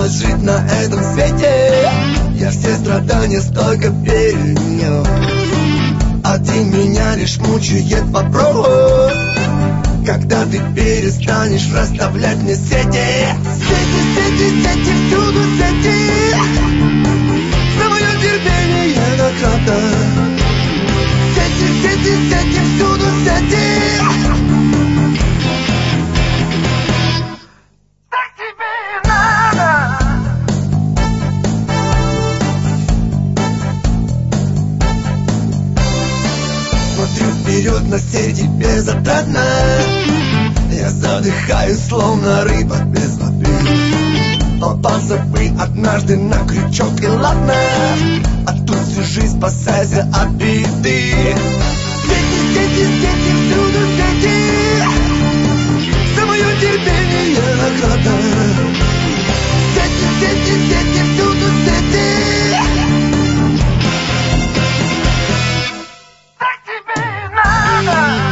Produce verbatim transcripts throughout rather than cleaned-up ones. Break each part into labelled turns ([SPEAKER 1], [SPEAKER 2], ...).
[SPEAKER 1] осталось жить на этом свете. Я все страдания столько перенес. Один меня лишь мучает вопрос: когда ты перестанешь расставлять мне сети? Сети, сети, сети, всюду сети. За мое терпение награда. Сети, сети, сети, всюду сети. Так тебе и надо. Смотрю вперед, на сети безотрадно. Я задыхаюсь, словно рыба без воды. Попался бы однажды на крючок, и ладно, а тут всю жизнь спасайся от беды. Сети, сети, сети, всюду сети. За мое терпение награда. Сети, сети, сети, всюду сети. Так тебе и надо.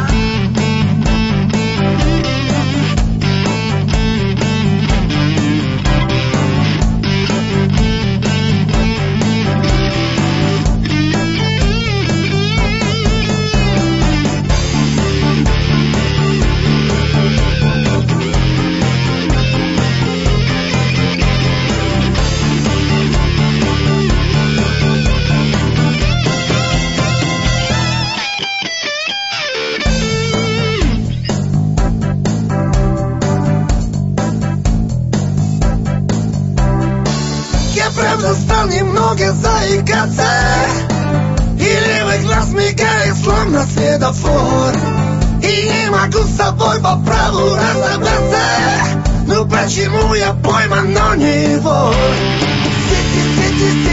[SPEAKER 1] Правда, стал немного заикаться, и левый глаз мигает, словно светофор. И не могу с собой по праву разобраться. Ну почему я пойман, но не вор? Сети, сети, сети.